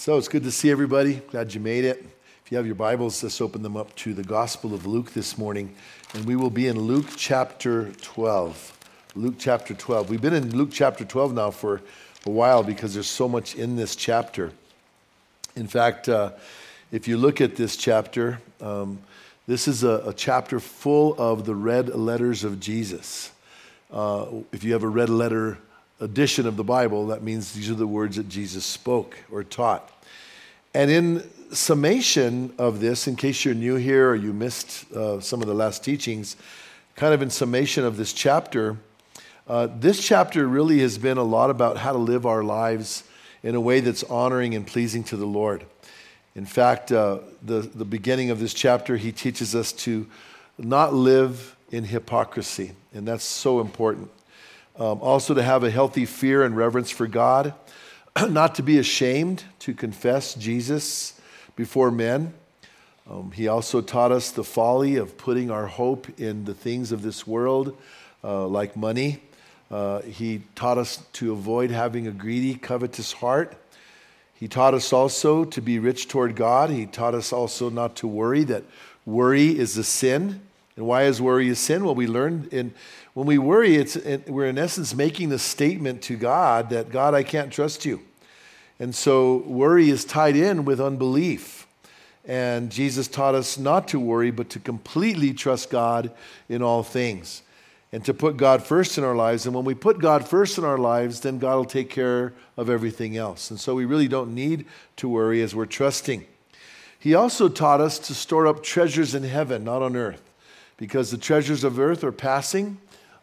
So it's good to see everybody. Glad you made it. If you have your Bibles, let's open them up to the Gospel of Luke this morning. And we will be in Luke chapter 12. Luke chapter 12. We've been in Luke chapter 12 now for a while because there's so much in this chapter. In fact, if you look at this chapter, this is a chapter full of the red letters of Jesus. If you have a red letter edition of the Bible, that means these are the words that Jesus spoke or taught. And in summation of this, in case you're new here or you missed some of the last teachings, kind of in summation of this chapter really has been a lot about how to live our lives in a way that's honoring and pleasing to the Lord. In fact, the beginning of this chapter, he teaches us to not live in hypocrisy, and that's so important. Also to have a healthy fear and reverence for God, not to be ashamed to confess Jesus before men. He also taught us the folly of putting our hope in the things of this world, like money. He taught us to avoid having a greedy, covetous heart. He taught us also to be rich toward God. He taught us also not to worry, that worry is a sin. And why is worry a sin? Well, we learned when we worry, we're in essence making the statement to God that, God, I can't trust you. And so worry is tied in with unbelief. And Jesus taught us not to worry, but to completely trust God in all things. And to put God first in our lives. And when we put God first in our lives, then God will take care of everything else. And so we really don't need to worry as we're trusting. He also taught us to store up treasures in heaven, not on earth. Because the treasures of earth are passing.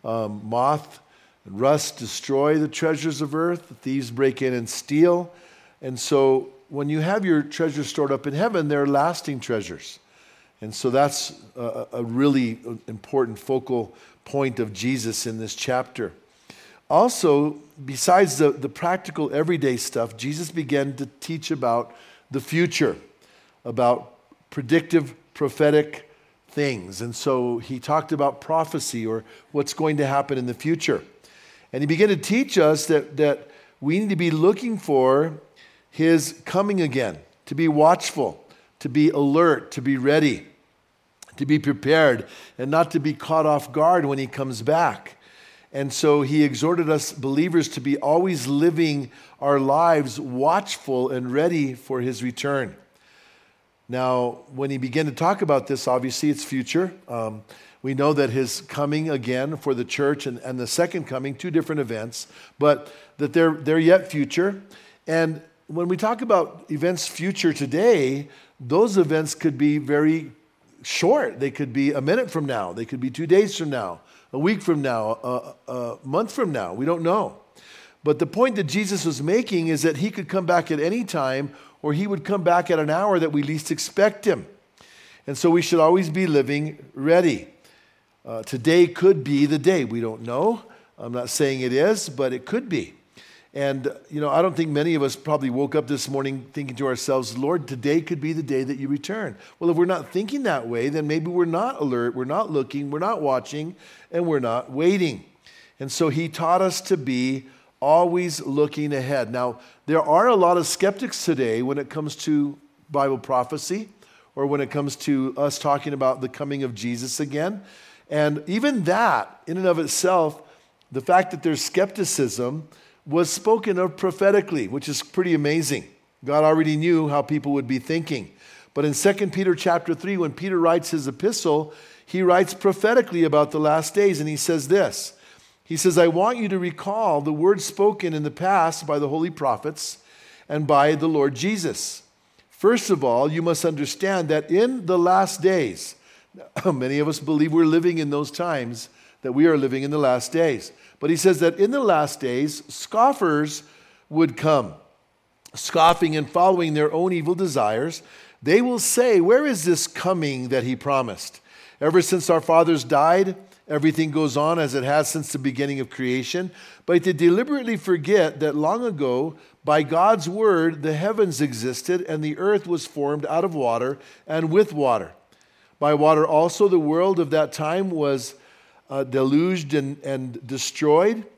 Moth and rust destroy the treasures of earth. Thieves break in and steal. And so when you have your treasures stored up in heaven, they're lasting treasures. And so that's a really important focal point of Jesus in this chapter. Also, besides the practical everyday stuff, Jesus began to teach about the future, about predictive, prophetic things. And so he talked about prophecy or what's going to happen in the future. And he began to teach us that we need to be looking for his coming again, to be watchful, to be alert, to be ready, to be prepared, and not to be caught off guard when he comes back. And so he exhorted us believers to be always living our lives watchful and ready for his return. Now, when he began to talk about this, obviously it's future. We know that his coming again for the church and the second coming, two different events, but that they're yet future. And when we talk about events future today, those events could be very short. They could be a minute from now. They could be 2 days from now, a week from now, a month from now. We don't know. But the point that Jesus was making is that he could come back at any time, or he would come back at an hour that we least expect him. And so we should always be living ready. Today could be the day. We don't know. I'm not saying it is, but it could be. And, I don't think many of us probably woke up this morning thinking to ourselves, Lord, today could be the day that you return. Well, if we're not thinking that way, then maybe we're not alert, we're not looking, we're not watching, and we're not waiting. And so he taught us to be always looking ahead. Now, there are a lot of skeptics today when it comes to Bible prophecy or when it comes to us talking about the coming of Jesus again. And even that, in and of itself, the fact that there's skepticism was spoken of prophetically, which is pretty amazing. God already knew how people would be thinking. But in 2 Peter chapter 3, when Peter writes his epistle, he writes prophetically about the last days, and he says this. He says, I want you to recall the words spoken in the past by the holy prophets and by the Lord Jesus. First of all, you must understand that in the last days, many of us believe we're living in those times, that we are living in the last days. But he says that in the last days, scoffers would come, scoffing and following their own evil desires. They will say, where is this coming that he promised? Ever since our fathers died, everything goes on as it has since the beginning of creation. But they deliberately forget that long ago, by God's word, the heavens existed and the earth was formed out of water and with water. By water also the world of that time was deluged and destroyed.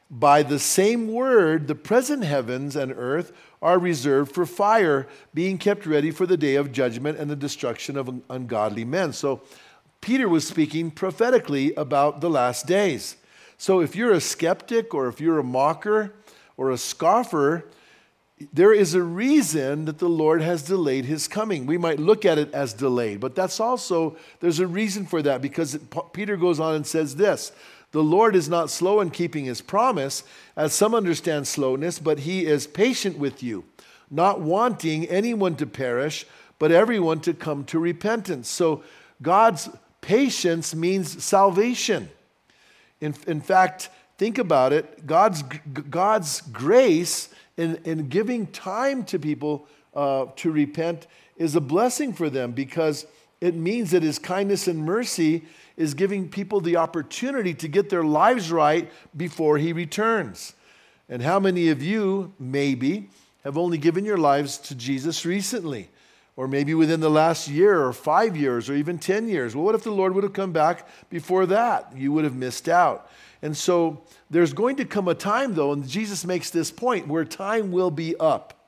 By the same word, the present heavens and earth are reserved for fire, being kept ready for the day of judgment and the destruction of ungodly men. So Peter was speaking prophetically about the last days. So if you're a skeptic or if you're a mocker or a scoffer, there is a reason that the Lord has delayed his coming. We might look at it as delayed, but there's a reason for that, because Peter goes on and says this: the Lord is not slow in keeping his promise, as some understand slowness, but he is patient with you, not wanting anyone to perish, but everyone to come to repentance. So God's patience means salvation. In fact, think about it. God's grace in giving time to people to repent is a blessing for them, because it means that his kindness and mercy is giving people the opportunity to get their lives right before he returns. And how many of you, maybe, have only given your lives to Jesus recently? Or maybe within the last year or 5 years or even 10 years. Well, what if the Lord would have come back before that? You would have missed out. And so there's going to come a time, though, and Jesus makes this point, where time will be up.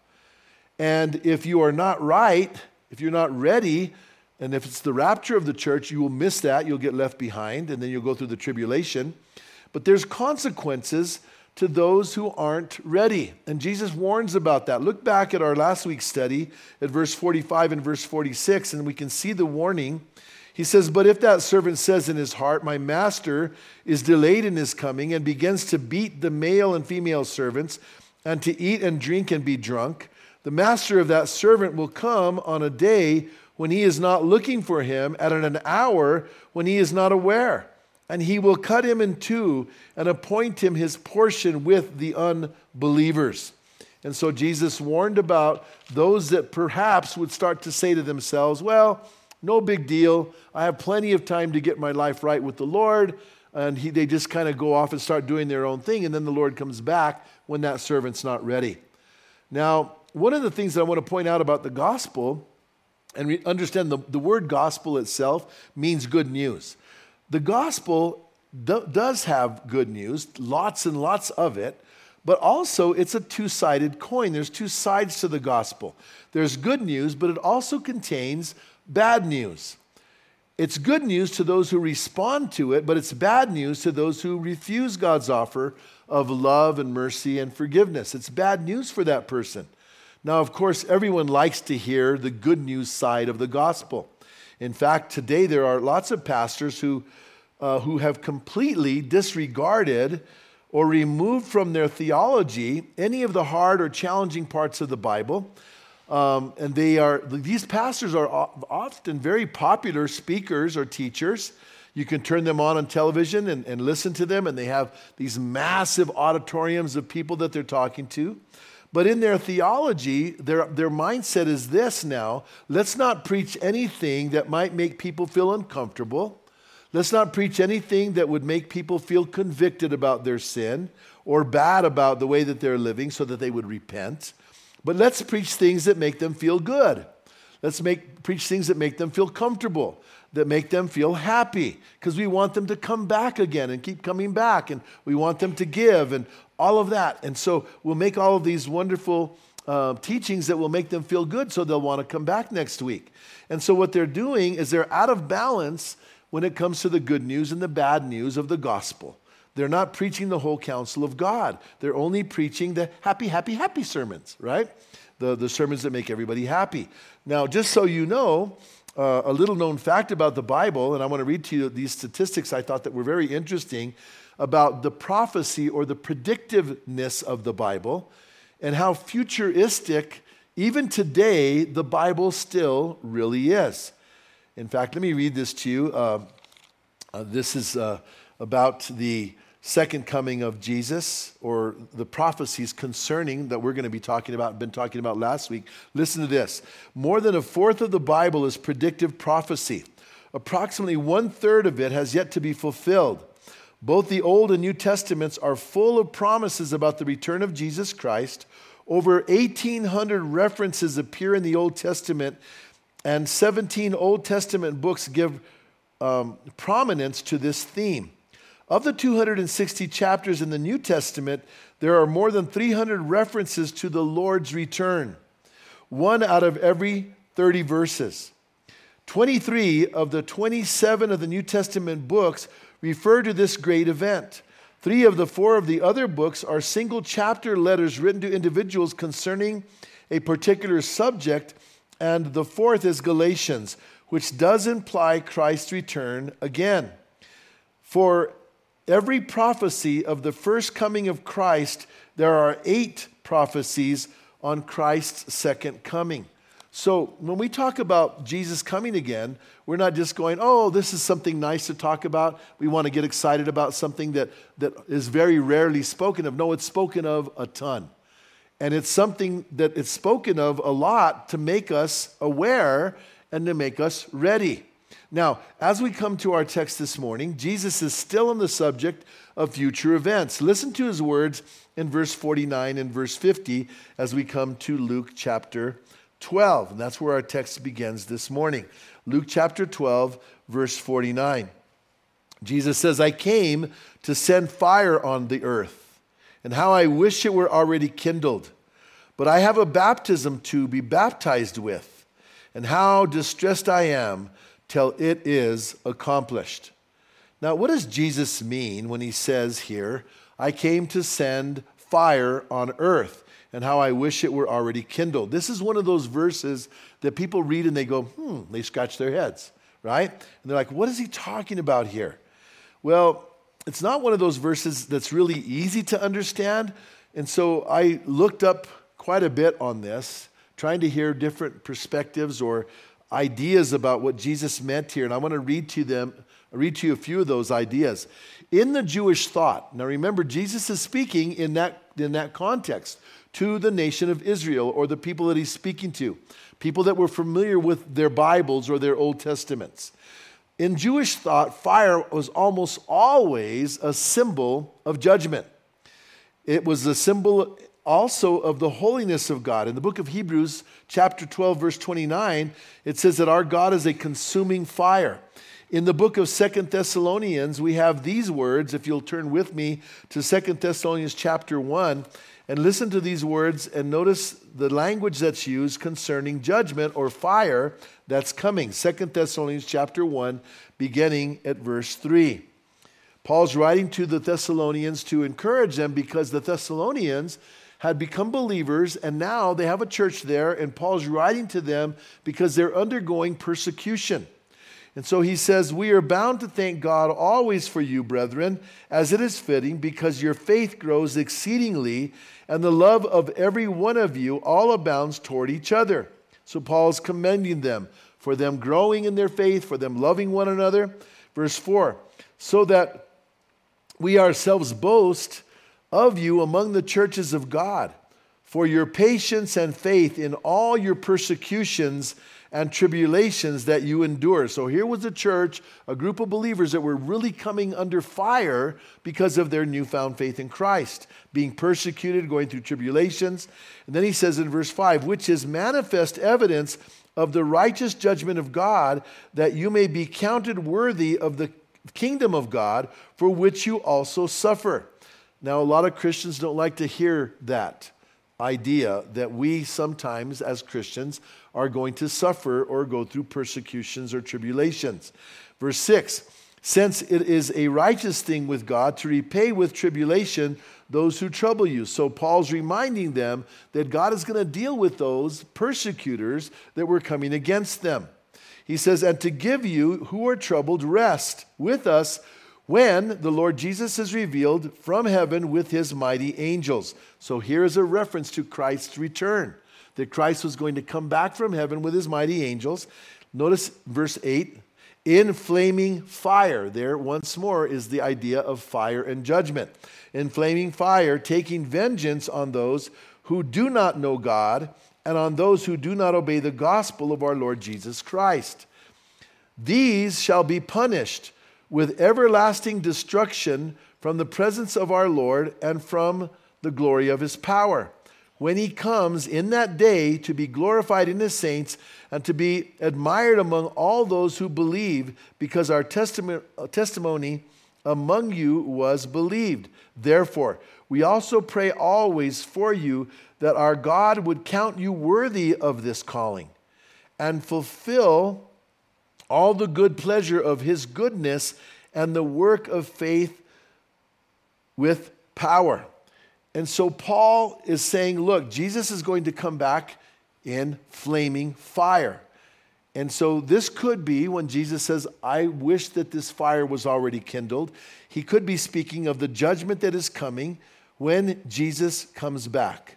And if you are not right, if you're not ready, and if it's the rapture of the church, you will miss that. You'll get left behind, and then you'll go through the tribulation. But there's consequences to those who aren't ready. And Jesus warns about that. Look back at our last week's study at verse 45 and verse 46, and we can see the warning. He says, "But if that servant says in his heart, 'My master is delayed in his coming,' and begins to beat the male and female servants, and to eat and drink and be drunk, the master of that servant will come on a day when he is not looking for him, at an hour when he is not aware. And he will cut him in two and appoint him his portion with the unbelievers." And so Jesus warned about those that perhaps would start to say to themselves, "Well, no big deal. I have plenty of time to get my life right with the Lord." And they just kind of go off and start doing their own thing. And then the Lord comes back when that servant's not ready. Now, one of the things that I want to point out about the gospel, and understand the word gospel itself means good news. The gospel does have good news, lots and lots of it, but also it's a two-sided coin. There's two sides to the gospel. There's good news, but it also contains bad news. It's good news to those who respond to it, but it's bad news to those who refuse God's offer of love and mercy and forgiveness. It's bad news for that person. Now, of course, everyone likes to hear the good news side of the gospel. In fact, today there are lots of pastors who have completely disregarded or removed from their theology any of the hard or challenging parts of the Bible. And these pastors are often very popular speakers or teachers. You can turn them on television and listen to them, and they have these massive auditoriums of people that they're talking to. But in their theology, their mindset is this now: let's not preach anything that might make people feel uncomfortable. Let's not preach anything that would make people feel convicted about their sin or bad about the way that they're living so that they would repent. But let's preach things that make them feel good. Let's preach things that make them feel comfortable, that make them feel happy, because we want them to come back again and keep coming back, and we want them to give and all of that. And so we'll make all of these wonderful teachings that will make them feel good so they'll want to come back next week. And so what they're doing is they're out of balance when it comes to the good news and the bad news of the gospel. They're not preaching the whole counsel of God. They're only preaching the happy, happy, happy sermons, right? The sermons that make everybody happy. Now, just so you know, a little known fact about the Bible, and I want to read to you these statistics I thought that were very interesting about the prophecy or the predictiveness of the Bible, and how futuristic, even today, the Bible still really is. In fact, let me read this to you. This is about the second coming of Jesus, or the prophecies concerning that we're going to be talking about, been talking about last week. Listen to this. More than a fourth of the Bible is predictive prophecy. Approximately 1/3 of it has yet to be fulfilled. Both the Old and New Testaments are full of promises about the return of Jesus Christ. Over 1,800 references appear in the Old Testament, and 17 Old Testament books give prominence to this theme. Of the 260 chapters in the New Testament, there are more than 300 references to the Lord's return, one out of every 30 verses. 23 of the 27 of the New Testament books refer to this great event. 3 of the 4 of the other books are single chapter letters written to individuals concerning a particular subject, and the 4th is Galatians, which does imply Christ's return again. For every prophecy of the first coming of Christ, there are 8 prophecies on Christ's second coming. So when we talk about Jesus coming again, we're not just going, oh, this is something nice to talk about. We want to get excited about something that is very rarely spoken of. No, it's spoken of a ton. And it's something that it's spoken of a lot to make us aware and to make us ready. Now, as we come to our text this morning, Jesus is still on the subject of future events. Listen to his words in verse 49 and verse 50 as we come to Luke chapter 12. And that's where our text begins this morning. Luke chapter 12, verse 49. Jesus says, I came to send fire on the earth, and how I wish it were already kindled. But I have a baptism to be baptized with, and how distressed I am till it is accomplished. Now, what does Jesus mean when he says here, I came to send fire on earth, and how I wish it were already kindled? This is one of those verses that people read and they go, they scratch their heads, right? And they're like, what is he talking about here? Well, it's not one of those verses that's really easy to understand. And so I looked up quite a bit on this, trying to hear different perspectives or ideas about what Jesus meant here. And I want to read to you a few of those ideas. In the Jewish thought, now remember, Jesus is speaking in that context to the nation of Israel, or the people that he's speaking to, people that were familiar with their Bibles or their Old Testaments. In Jewish thought, fire was almost always a symbol of judgment. It was a symbol also of the holiness of God. In the book of Hebrews, chapter 12, verse 29, it says that our God is a consuming fire. In the book of 2 Thessalonians, we have these words, if you'll turn with me to 2 Thessalonians chapter 1, and listen to these words and notice the language that's used concerning judgment or fire that's coming. 2 Thessalonians chapter 1, beginning at verse 3. Paul's writing to the Thessalonians to encourage them because the Thessalonians had become believers and now they have a church there, and Paul's writing to them because they're undergoing persecution. And so he says, we are bound to thank God always for you, brethren, as it is fitting, because your faith grows exceedingly, and the love of every one of you all abounds toward each other. So Paul's commending them for them growing in their faith, for them loving one another. Verse 4, so that we ourselves boast of you among the churches of God, for your patience and faith in all your persecutions and tribulations that you endure. So here was a church, a group of believers that were really coming under fire because of their newfound faith in Christ, being persecuted, going through tribulations. And then he says in verse 5, which is manifest evidence of the righteous judgment of God, that you may be counted worthy of the kingdom of God, for which you also suffer. Now, a lot of Christians don't like to hear that idea that we sometimes as Christians are going to suffer or go through persecutions or tribulations. Verse 6, since it is a righteous thing with God to repay with tribulation those who trouble you. So Paul's reminding them that God is going to deal with those persecutors that were coming against them. He says, and to give you who are troubled rest with us when the Lord Jesus is revealed from heaven with his mighty angels. So here is a reference to Christ's return, that Christ was going to come back from heaven with his mighty angels. Notice verse 8, in flaming fire. There once more is the idea of fire and judgment. In flaming fire, taking vengeance on those who do not know God and on those who do not obey the gospel of our Lord Jesus Christ. These shall be punished with everlasting destruction from the presence of our Lord and from the glory of his power, when he comes in that day to be glorified in his saints and to be admired among all those who believe, because our testimony among you was believed. Therefore, we also pray always for you that our God would count you worthy of this calling and fulfill all the good pleasure of his goodness and the work of faith with power. And so Paul is saying, look, Jesus is going to come back in flaming fire. And so this could be when Jesus says, I wish that this fire was already kindled. He could be speaking of the judgment that is coming when Jesus comes back.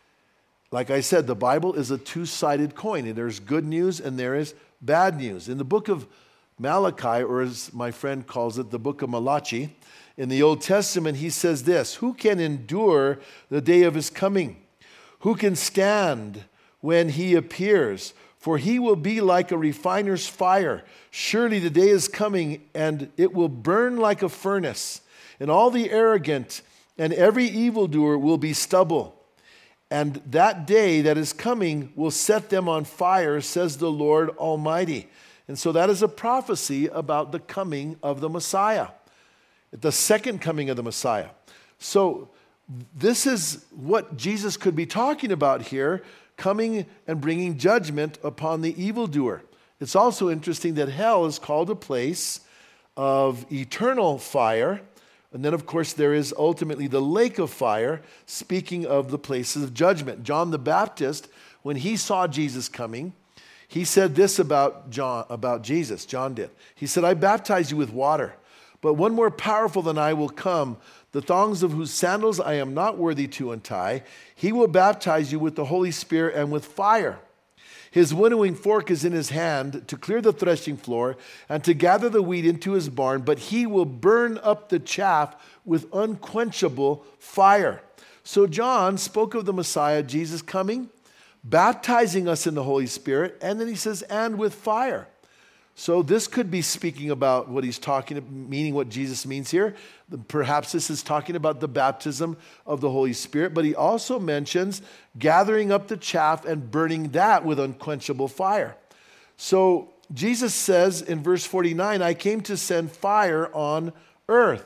Like I said, the Bible is a two-sided coin. There's good news and there is bad news. In the book of Malachi, or as my friend calls it, the book of Malachi, in the Old Testament, he says this, who can endure the day of his coming? Who can stand when he appears? For he will be like a refiner's fire. Surely the day is coming, and it will burn like a furnace, and all the arrogant and every evildoer will be stubble. And that day that is coming will set them on fire, says the Lord Almighty. And so that is a prophecy about the coming of the Messiah, the second coming of the Messiah. So this is what Jesus could be talking about here, coming and bringing judgment upon the evildoer. It's also interesting that hell is called a place of eternal fire. And then, of course, there is ultimately the lake of fire, speaking of the places of judgment. John the Baptist, when he saw Jesus coming, he said this about Jesus. John did. He said, I baptize you with water, but one more powerful than I will come, the thongs of whose sandals I am not worthy to untie. He will baptize you with the Holy Spirit and with fire. His winnowing fork is in his hand to clear the threshing floor and to gather the wheat into his barn, but he will burn up the chaff with unquenchable fire. So John spoke of the Messiah, Jesus coming, baptizing us in the Holy Spirit, and then he says, and with fire. So this could be speaking about what he's talking, meaning what Jesus means here. Perhaps this is talking about the baptism of the Holy Spirit, but he also mentions gathering up the chaff and burning that with unquenchable fire. So Jesus says in verse 49, I came to send fire on earth.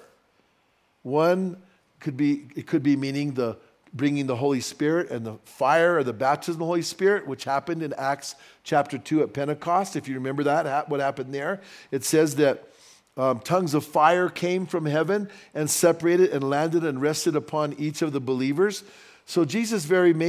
It could be meaning bringing the Holy Spirit and the fire or the baptism of the Holy Spirit, which happened in Acts chapter 2 at Pentecost. If you remember that, what happened there, it says that tongues of fire came from heaven and separated and landed and rested upon each of the believers. So Jesus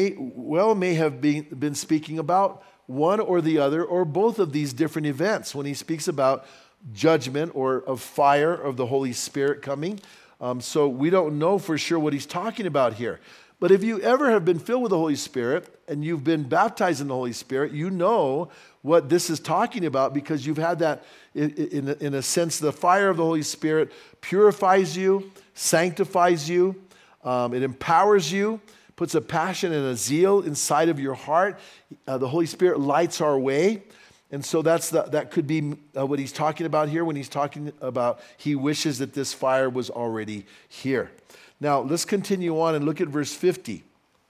may have been speaking about one or the other or both of these different events when he speaks about judgment or of fire of the Holy Spirit coming. So we don't know for sure what he's talking about here. But if you ever have been filled with the Holy Spirit and you've been baptized in the Holy Spirit, you know what this is talking about because you've had that, in a sense, the fire of the Holy Spirit purifies you, sanctifies you, it empowers you, puts a passion and a zeal inside of your heart. The Holy Spirit lights our way. And so that could be what he's talking about here when he's talking about he wishes that this fire was already here. Now, let's continue on and look at verse 50.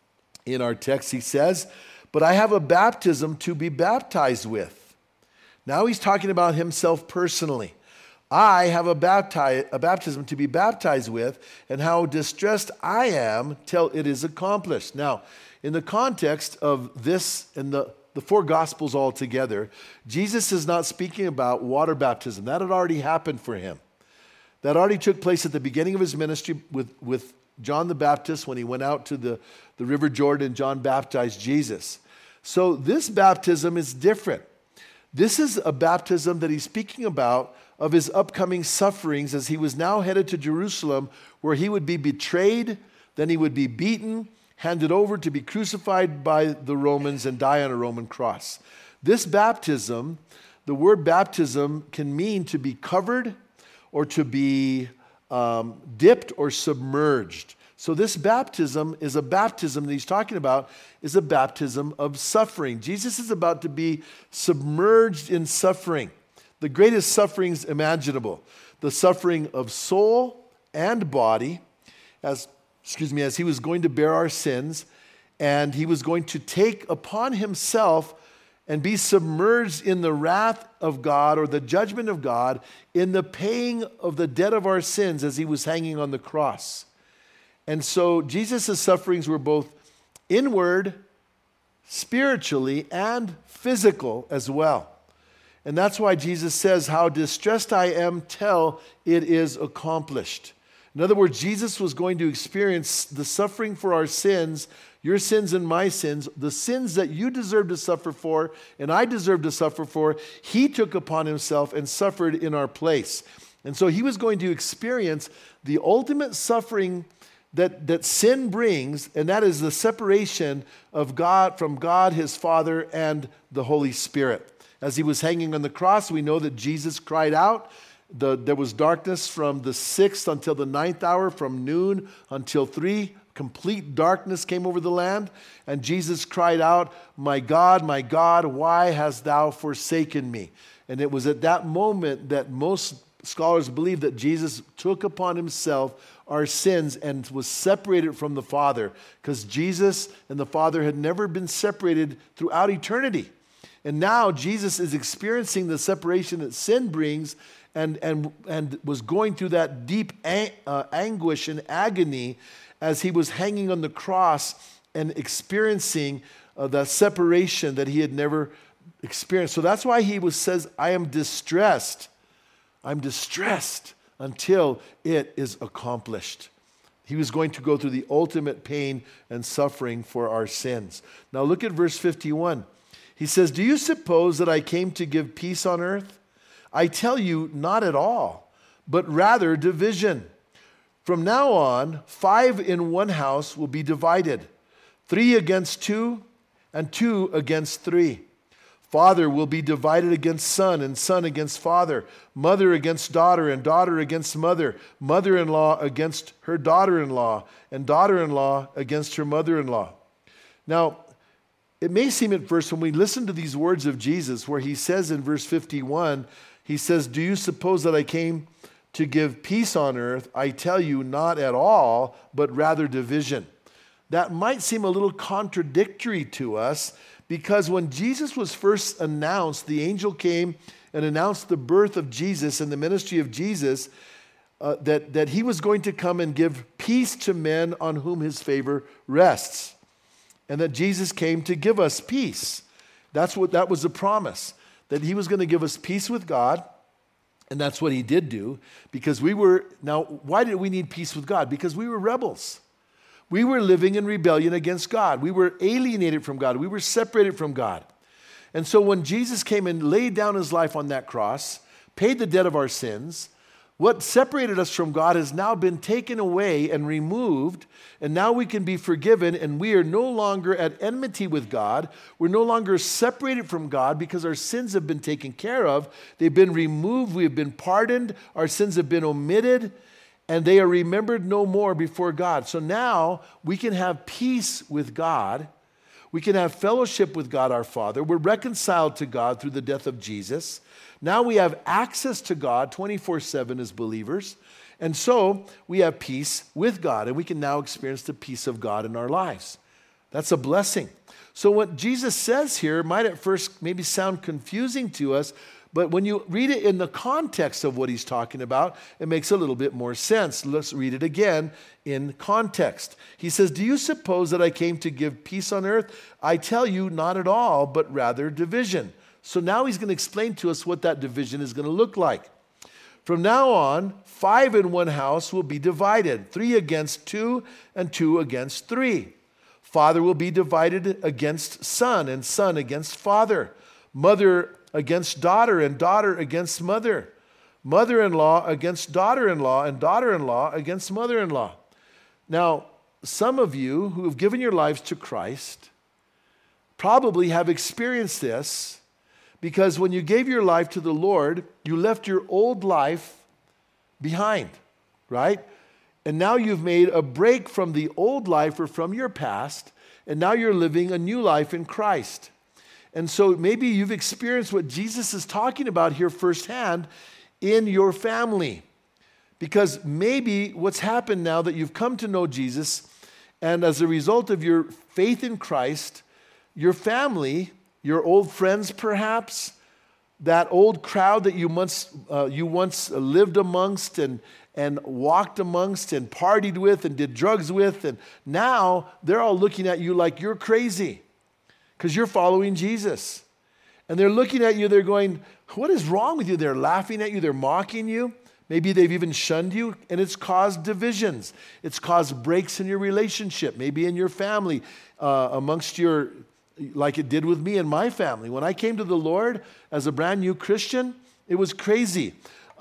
In our text, he says, but I have a baptism to be baptized with. Now he's talking about himself personally. I have a baptism to be baptized with, and how distressed I am till it is accomplished. Now, in the context of this and the four Gospels all together, Jesus is not speaking about water baptism. That had already happened for him. That already took place at the beginning of his ministry with John the Baptist when he went out to the River Jordan and John baptized Jesus. So this baptism is different. This is a baptism that he's speaking about of his upcoming sufferings as he was now headed to Jerusalem, where he would be betrayed, then he would be beaten, handed over to be crucified by the Romans and die on a Roman cross. This baptism, the word baptism can mean to be covered or to be dipped or submerged. So this baptism is a baptism that he's talking about is a baptism of suffering. Jesus is about to be submerged in suffering, the greatest sufferings imaginable, the suffering of soul and body, as he was going to bear our sins, and he was going to take upon himself and be submerged in the wrath of God or the judgment of God in the paying of the debt of our sins as he was hanging on the cross. And so Jesus' sufferings were both inward, spiritually, and physical as well. And that's why Jesus says, how distressed I am till it is accomplished. In other words, Jesus was going to experience the suffering for our sins, your sins and my sins, the sins that you deserve to suffer for and I deserve to suffer for. He took upon himself and suffered in our place. And so he was going to experience the ultimate suffering that sin brings, and that is the separation of God from God, his Father, and the Holy Spirit. As he was hanging on the cross, we know that Jesus cried out. There was darkness from the 6th until the 9th hour, from noon until 3. Complete darkness came over the land. And Jesus cried out, my God, why hast thou forsaken me? And it was at that moment that most scholars believe that Jesus took upon himself our sins and was separated from the Father, because Jesus and the Father had never been separated throughout eternity. And now Jesus is experiencing the separation that sin brings and was going through that deep anguish and agony as he was hanging on the cross and experiencing the separation that he had never experienced. So that's why he says, I am distressed. I'm distressed until it is accomplished. He was going to go through the ultimate pain and suffering for our sins. Now look at verse 51. He says, do you suppose that I came to give peace on earth? I tell you, not at all, but rather division. From now on, 5 in one house will be divided, 3 against 2, and 2 against 3. Father will be divided against son, and son against father, mother against daughter, and daughter against mother, mother-in-law against her daughter-in-law, and daughter-in-law against her mother-in-law. Now, it may seem at first when we listen to these words of Jesus, where he says in verse 51, he says, do you suppose that I came to give peace on earth? I tell you, not at all, but rather division. That might seem a little contradictory to us, because when Jesus was first announced, the angel came and announced the birth of Jesus and the ministry of Jesus, that he was going to come and give peace to men on whom his favor rests. And that Jesus came to give us peace. That was the promise, that he was going to give us peace with God. And that's what he did do, because now why did we need peace with God? Because we were rebels. We were living in rebellion against God. We were alienated from God. We were separated from God. And so when Jesus came and laid down his life on that cross, paid the debt of our sins, what separated us from God has now been taken away and removed, and now we can be forgiven, and we are no longer at enmity with God. We're no longer separated from God because our sins have been taken care of. They've been removed. We have been pardoned. Our sins have been omitted, and they are remembered no more before God. So now we can have peace with God. We can have fellowship with God our Father. We're reconciled to God through the death of Jesus. Now we have access to God 24/7 as believers. And so we have peace with God, and we can now experience the peace of God in our lives. That's a blessing. So what Jesus says here might at first maybe sound confusing to us, but when you read it in the context of what he's talking about, it makes a little bit more sense. Let's read it again in context. He says, do you suppose that I came to give peace on earth? I tell you, not at all, but rather division. So now he's going to explain to us what that division is going to look like. From now on, 5 in one house will be divided, 3 against 2, and 2 against 3. Father will be divided against son, and son against father. Mother against daughter, and daughter against mother. Mother-in-law against daughter-in-law, and daughter-in-law against mother-in-law. Now, some of you who have given your lives to Christ probably have experienced this, because when you gave your life to the Lord, you left your old life behind, right? And now you've made a break from the old life or from your past, and now you're living a new life in Christ. And so maybe you've experienced what Jesus is talking about here firsthand in your family. Because maybe what's happened now that you've come to know Jesus, and as a result of your faith in Christ, your family your old friends perhaps, that old crowd that you once lived amongst and walked amongst and partied with and did drugs with, and now they're all looking at you like you're crazy because you're following Jesus. And they're looking at you, they're going, what is wrong with you? They're laughing at you, they're mocking you. Maybe they've even shunned you, and it's caused divisions. It's caused breaks in your relationship, maybe in your family, amongst your, like it did with me and my family. When I came to the Lord as a brand new Christian, it was crazy.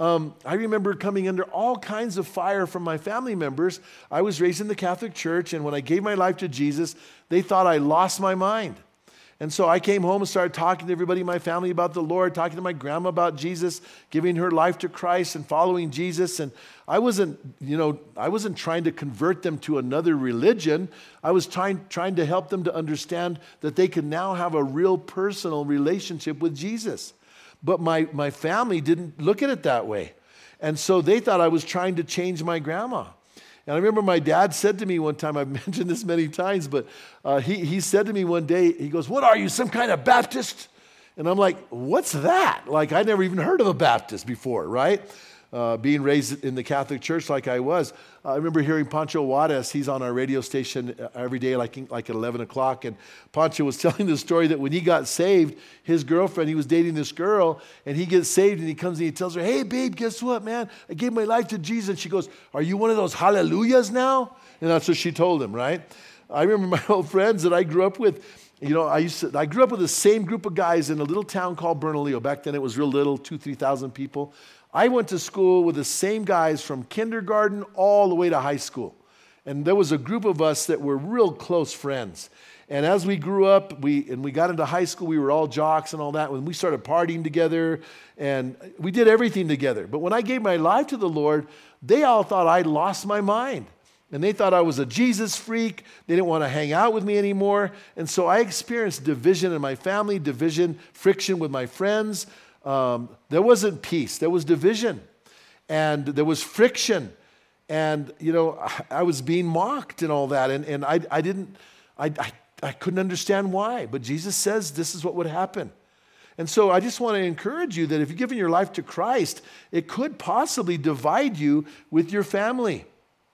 I remember coming under all kinds of fire from my family members. I was raised in the Catholic Church, and when I gave my life to Jesus, they thought I lost my mind. And so I came home and started talking to everybody in my family about the Lord, talking to my grandma about Jesus, giving her life to Christ and following Jesus. And I wasn't trying to convert them to another religion. I was trying to help them to understand that they could now have a real personal relationship with Jesus. But my family didn't look at it that way. And so they thought I was trying to change my grandma. And I remember my dad said to me one time, I've mentioned this many times, but he said to me one day, he goes, "What are you, some kind of Baptist?" And I'm like, "What's that?" Like, I'd never even heard of a Baptist before, right? Being raised in the Catholic Church like I was. I remember hearing Pancho Juarez. He's on our radio station every day, like at 11 o'clock. And Pancho was telling the story that when he got saved, his girlfriend, he was dating this girl, and he gets saved, and he comes and he tells her, "Hey, babe, guess what, man? I gave my life to Jesus." And she goes, "Are you one of those hallelujahs now?" And that's what she told him, right? I remember my old friends that I grew up with. You know, I grew up with the same group of guys in a little town called Bernalillo. Back then it was real little, 2,000-3,000 people. I went to school with the same guys from kindergarten all the way to high school. And there was a group of us that were real close friends. And as we grew up, we got into high school, we were all jocks and all that. When we started partying together, and we did everything together. But when I gave my life to the Lord, they all thought I'd lost my mind. And they thought I was a Jesus freak. They didn't want to hang out with me anymore. And so I experienced division in my family, division, friction with my friends. There wasn't peace. There was division. And there was friction. And, you know, I was being mocked and all that. And I couldn't understand why. But Jesus says this is what would happen. And so I just want to encourage you that if you're giving your life to Christ, it could possibly divide you with your family.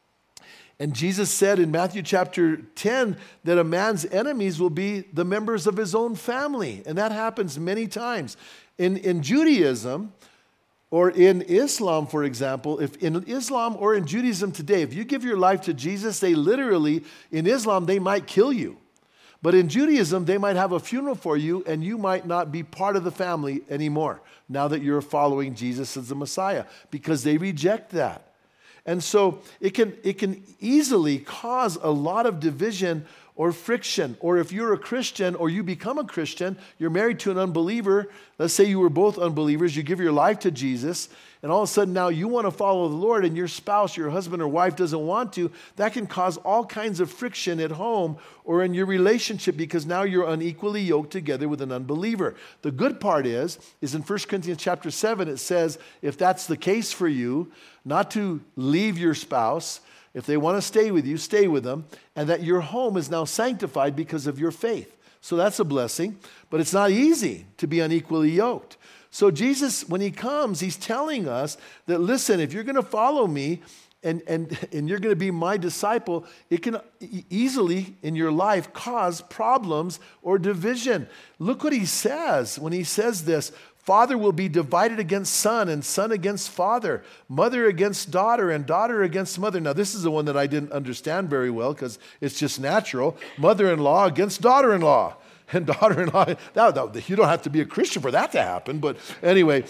And Jesus said in Matthew chapter 10 that a man's enemies will be the members of his own family. And that happens many times. In Judaism or in Islam, for example, if in Islam or in Judaism today, if you give your life to Jesus, they literally, in Islam, they might kill you. But in Judaism, they might have a funeral for you, and you might not be part of the family anymore now that you're following Jesus as the Messiah, because they reject that. And so it can easily cause a lot of division or friction. Or if you're a Christian or you become a Christian, you're married to an unbeliever. Let's say you were both unbelievers. You give your life to Jesus, and all of a sudden now you want to follow the Lord, and your spouse, your husband or wife doesn't want to. That can cause all kinds of friction at home or in your relationship, because now you're unequally yoked together with an unbeliever. The good part is in 1 Corinthians chapter 7, it says, if that's the case for you, not to leave your spouse. If they want to stay with you, stay with them, and that your home is now sanctified because of your faith. So that's a blessing, but it's not easy to be unequally yoked. So Jesus, when he comes, he's telling us that, listen, if you're going to follow me and you're going to be my disciple, it can easily in your life cause problems or division. Look what he says when he says this. Father will be divided against son, and son against father, mother against daughter, and daughter against mother. Now, this is the one that I didn't understand very well because it's just natural. Mother-in-law against daughter-in-law, and daughter-in-law. You don't have to be a Christian for that to happen. But anyway,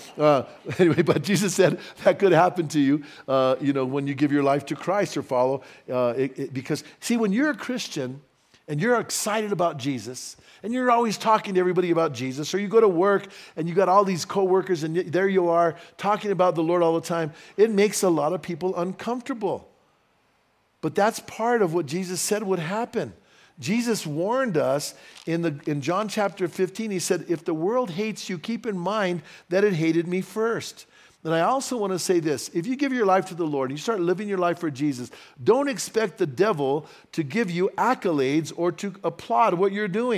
but Jesus said that could happen to you, when you give your life to Christ or follow. Because, see, when you're a Christian and you're excited about Jesus, and you're always talking to everybody about Jesus, or you go to work and you got all these coworkers and there you are talking about the Lord all the time, it makes a lot of people uncomfortable. But that's part of what Jesus said would happen. Jesus warned us in John chapter 15. He said, if the world hates you, keep in mind that it hated me first. And I also want to say this. If you give your life to the Lord and you start living your life for Jesus, don't expect the devil to give you accolades or to applaud what you're doing.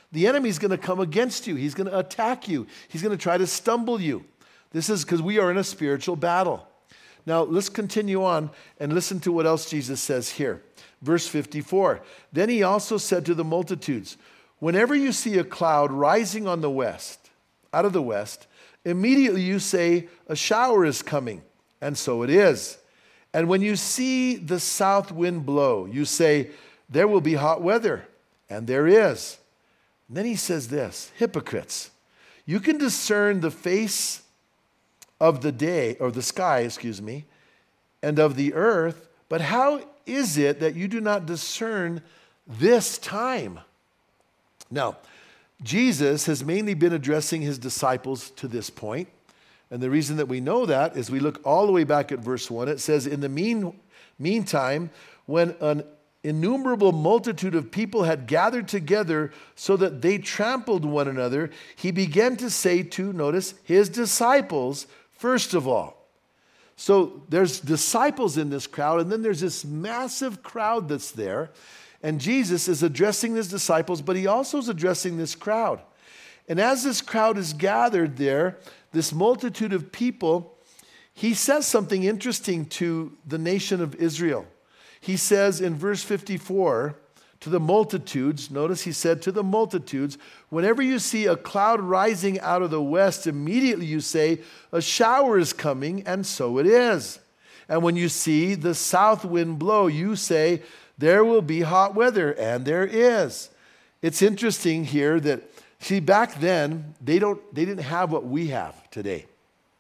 The enemy's going to come against you. He's going to attack you. He's going to try to stumble you. This is because we are in a spiritual battle. Now, let's continue on and listen to what else Jesus says here. Verse 54. Then he also said to the multitudes, whenever you see a cloud rising on the west, out of the west, immediately you say, a shower is coming, and so it is. And when you see the south wind blow, you say, there will be hot weather, and there is. And then he says this, hypocrites, you can discern the face of the day, or the sky, and of the earth, but how is it that you do not discern this time? Now, Jesus has mainly been addressing his disciples to this point. And the reason that we know that is we look all the way back at verse 1. It says, in the meantime, when an innumerable multitude of people had gathered together so that they trampled one another, he began to say to, notice, his disciples, first of all. So there's disciples in this crowd, and then there's this massive crowd that's there. And Jesus is addressing his disciples, but he also is addressing this crowd. And as this crowd is gathered there, this multitude of people, he says something interesting to the nation of Israel. He says in verse 54, to the multitudes, notice he said to the multitudes, whenever you see a cloud rising out of the west, immediately you say, a shower is coming, and so it is. And when you see the south wind blow, you say, there will be hot weather, and there is. It's interesting here that, see, back then, they didn't have what we have today.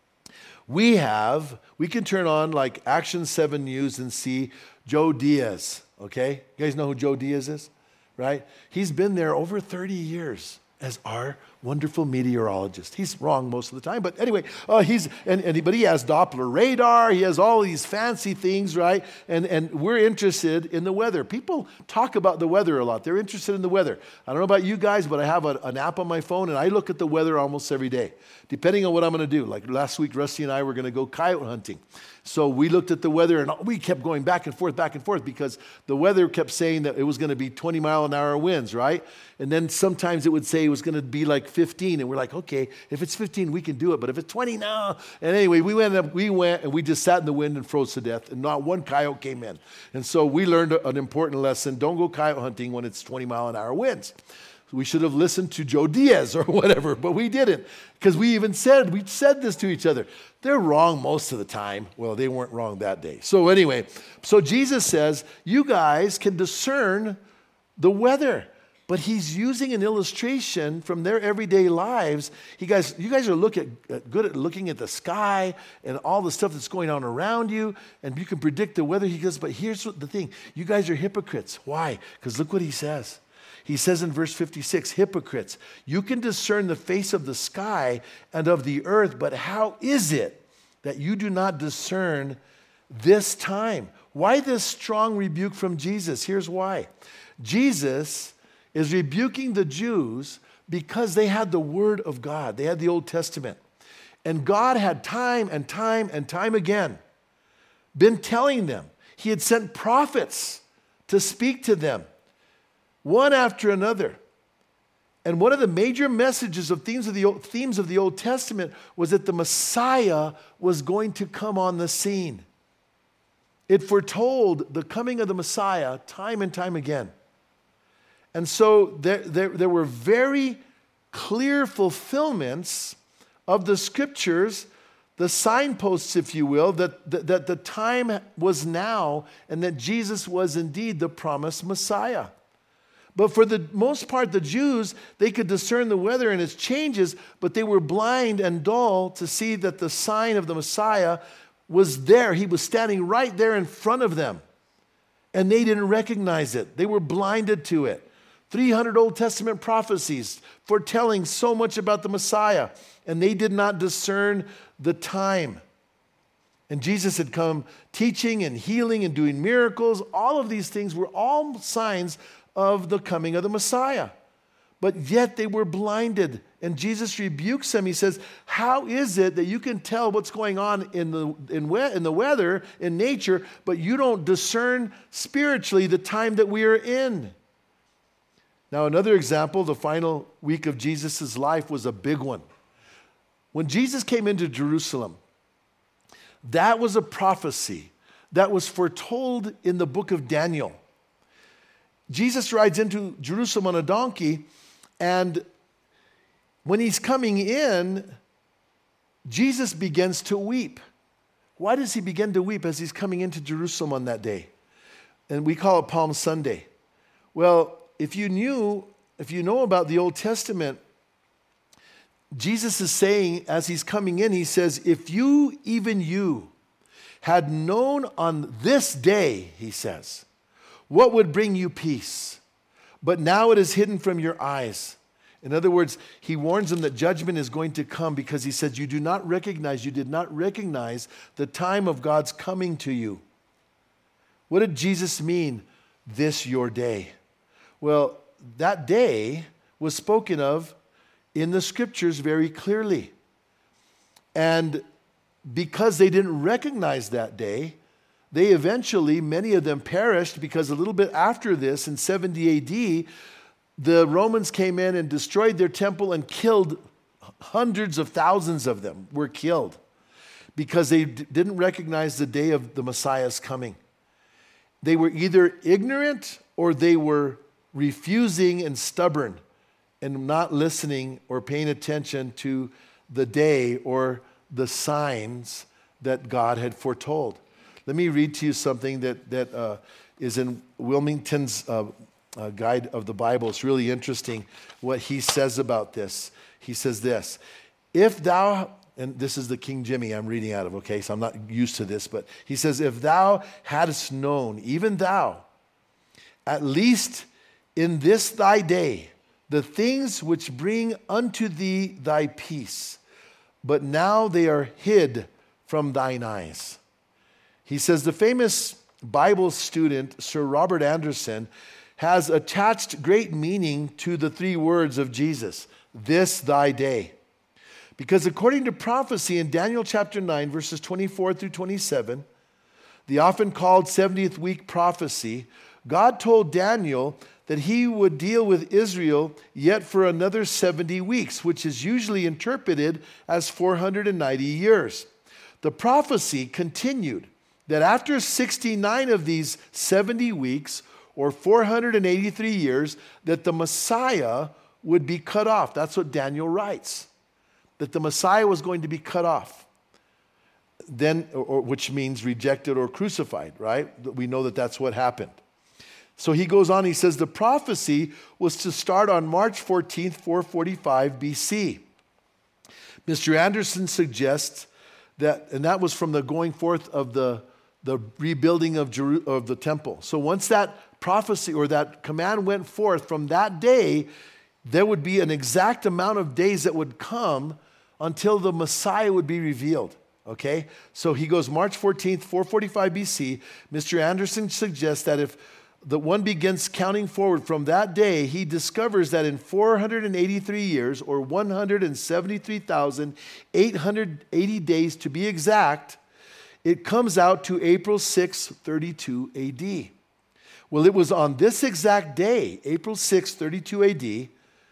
We can turn on like Action 7 News and see Joe Diaz, okay? You guys know who Joe Diaz is, right? He's been there over 30 years as our wonderful meteorologist. He's wrong most of the time, but anyway, but he has Doppler radar. He has all these fancy things, right? And we're interested in the weather. People talk about the weather a lot. They're interested in the weather. I don't know about you guys, but I have an app on my phone, and I look at the weather almost every day, depending on what I'm going to do. Like last week, Rusty and I were going to go coyote hunting. So we looked at the weather, and we kept going back and forth, because the weather kept saying that it was going to be 20-mile-an-hour winds, right? And then sometimes it would say it was going to be like 15, and we're like, okay, if it's 15, we can do it, but if it's 20, no. And anyway, we went and we just sat in the wind and froze to death, and not one coyote came in. And so we learned an important lesson. Don't go coyote hunting when it's 20-mile-an-hour winds. We should have listened to Joe Diaz or whatever, but we didn't, because we said this to each other. They're wrong most of the time. Well, they weren't wrong that day. So anyway, so Jesus says, you guys can discern the weather, but he's using an illustration from their everyday lives. You guys are good at looking at the sky and all the stuff that's going on around you, and you can predict the weather. He goes, but here's the thing. You guys are hypocrites. Why? Because look what he says. He says in verse 56, hypocrites, you can discern the face of the sky and of the earth, but how is it that you do not discern this time? Why this strong rebuke from Jesus? Here's why. Jesus is rebuking the Jews because they had the Word of God. They had the Old Testament. And God had time and time and time again been telling them. He had sent prophets to speak to them, one after another. And one of the major messages of themes of the Old Testament was that the Messiah was going to come on the scene. It foretold the coming of the Messiah time and time again. And so there were very clear fulfillments of the scriptures, the signposts, if you will, that the time was now and that Jesus was indeed the promised Messiah. But for the most part, the Jews, they could discern the weather and its changes, but they were blind and dull to see that the sign of the Messiah was there. He was standing right there in front of them. And they didn't recognize it. They were blinded to it. 300 Old Testament prophecies foretelling so much about the Messiah, and they did not discern the time. And Jesus had come teaching and healing and doing miracles. All of these things were all signs of the coming of the Messiah. But yet they were blinded. And Jesus rebukes them. He says, how is it that you can tell what's going on in the weather, in nature, but you don't discern spiritually the time that we are in? Now, another example, the final week of Jesus' life was a big one. When Jesus came into Jerusalem, that was a prophecy that was foretold in the book of Daniel. Jesus rides into Jerusalem on a donkey, and when he's coming in, Jesus begins to weep. Why does he begin to weep as he's coming into Jerusalem on that day? And we call it Palm Sunday. Well, if you know about the Old Testament, Jesus is saying, as he's coming in, he says, if you, even you, had known on this day, he says, what would bring you peace? But now it is hidden from your eyes. In other words, he warns them that judgment is going to come because he says, you did not recognize the time of God's coming to you. What did Jesus mean, this your day? Well, that day was spoken of in the scriptures very clearly. And because they didn't recognize that day, they eventually, many of them perished because a little bit after this, in 70 AD, the Romans came in and destroyed their temple and killed hundreds of thousands of them were killed because they didn't recognize the day of the Messiah's coming. They were either ignorant or they were refusing and stubborn and not listening or paying attention to the day or the signs that God had foretold. Let me read to you something that is in Wilmington's Guide of the Bible. It's really interesting what he says about this. He says this, if thou, and this is the King Jimmy I'm reading out of, okay, so I'm not used to this, but he says, if thou hadst known, even thou, at least in this thy day, the things which bring unto thee thy peace, but now they are hid from thine eyes. He says the famous Bible student, Sir Robert Anderson, has attached great meaning to the three words of Jesus, this thy day. Because according to prophecy in Daniel chapter 9, verses 24 through 27, the often called 70th week prophecy, God told Daniel that he would deal with Israel yet for another 70 weeks, which is usually interpreted as 490 years. The prophecy continued that after 69 of these 70 weeks, or 483 years, that the Messiah would be cut off. That's what Daniel writes, that the Messiah was going to be cut off. Then, which means rejected or crucified, right? We know that that's what happened. So he goes on, he says, the prophecy was to start on March 14th, 445 BC. Mr. Anderson suggests that, and that was from the going forth of the rebuilding of the temple. So once that prophecy or that command went forth, from that day, there would be an exact amount of days that would come until the Messiah would be revealed. Okay? So he goes March 14th, 445 BC. Mr. Anderson suggests that if the one begins counting forward from that day, he discovers that in 483 years, or 173,880 days to be exact, it comes out to April 6, 32 AD. Well, it was on this exact day, April 6, 32 AD,